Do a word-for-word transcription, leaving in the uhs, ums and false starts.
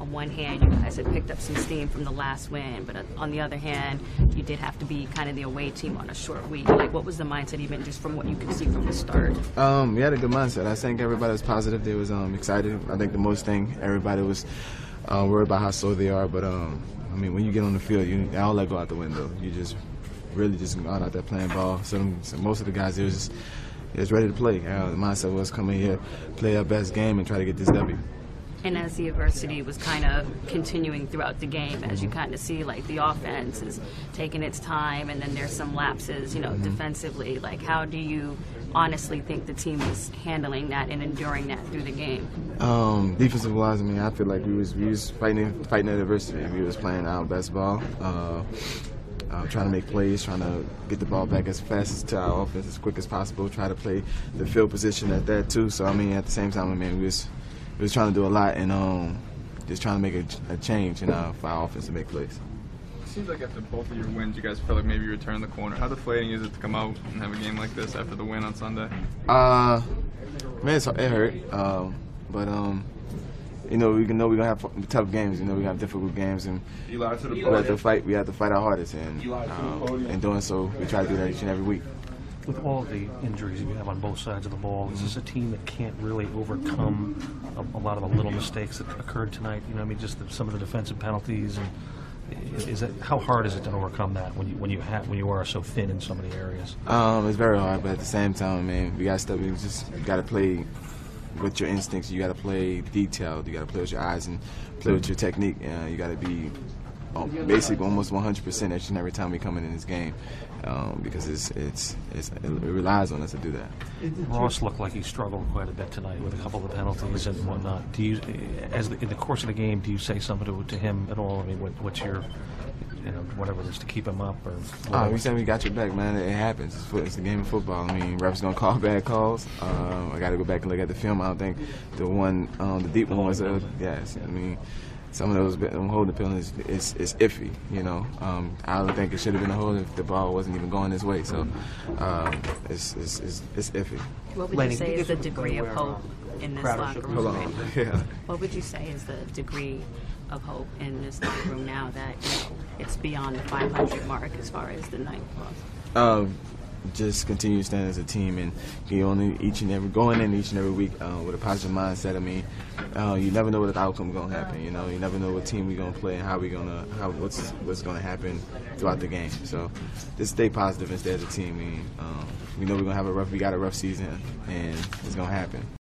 on one hand, you guys had picked up some steam from the last win, but on the other hand, you did have to be kind of the away team on a short week. Like, what was the mindset, even just from what you could see from the start? Um, we had a good mindset. I think everybody was positive. They was um, excited. I think the most thing, everybody was uh, worried about how slow they are. But um, I mean, when you get on the field, you all that go out the window. You just really just go out there playing ball. So, them, so most of the guys, they was just they was ready to play. Uh, the mindset was come in here, play our best game, and try to get this W. And as the adversity was kind of continuing throughout the game, as you kind of see, like, the offense is taking its time, and then there's some lapses, you know, mm-hmm. defensively. Like, how do you honestly think the team is handling that and enduring that through the game? Um, defensive wise, I mean, I feel like we was we was fighting fighting that adversity. We was playing our best ball, uh, uh, trying to make plays, trying to get the ball back as fast as to our offense as quick as possible. Try to play the field position at that too. So I mean, at the same time, I mean, we was. We was trying to do a lot and um, just trying to make a, a change in our, for our offense to make plays. It seems like after both of your wins, you guys felt like maybe you returned the corner. How deflating is it to come out and have a game like this after the win on Sunday? Uh, man, it's, it hurt. Um, but, um, you know, we know we're going to have tough games. You know, we're going to have difficult games. And we have to fight, we have to fight our hardest. And um, in doing so, we try to do that each and every week. With all of the injuries you have on both sides of the ball, is this a team that can't really overcome a, a lot of the little mistakes that occurred tonight? You know, I mean, just the, some of the defensive penalties, and is it how hard is it to overcome that when you when you have when you are so thin in so many areas? Um, it's very hard, but at the same time, man, we got stuff. We just got to play with your instincts. You got to play detailed. You got to play with your eyes and play with your technique. Uh, you got to be basically almost one hundred percent each and every time we come in, in this game, um, because it's, it's, it's, it relies on us to do that. Ross looked like he struggled quite a bit tonight with a couple of the penalties and whatnot. Do you, as the, in the course of the game, do you say something to, to him at all? I mean, what, what's your, you know, whatever it is to keep him up? Or uh, we said we got your back, man. It happens. It's, it's a game of football. I mean, refs gonna call bad calls. Uh, I got to go back and look at the film. I don't think the one, um, the deep one was a yes. I mean. Some of those um, holding penalties is, is iffy, you know. Um, I don't think it should have been a hold if the ball wasn't even going this way. So um, it's, it's, it's, it's iffy. What would you say is the degree of hope in this locker room? Hold on. Yeah. What would you say is the degree of hope in this locker room now that, you know, it's beyond the five hundred mark as far as the ninth loss? Um, just continue to stand as a team and you only each and every going in each and every week uh, with a positive mindset. I mean, uh, you never know what the outcome is gonna happen. You know, you never know what team we're gonna play and how we gonna how what's what's gonna happen throughout the game. So just stay positive and stay as a team. And, um, we know we're gonna have a rough. We got a rough season, and it's gonna happen.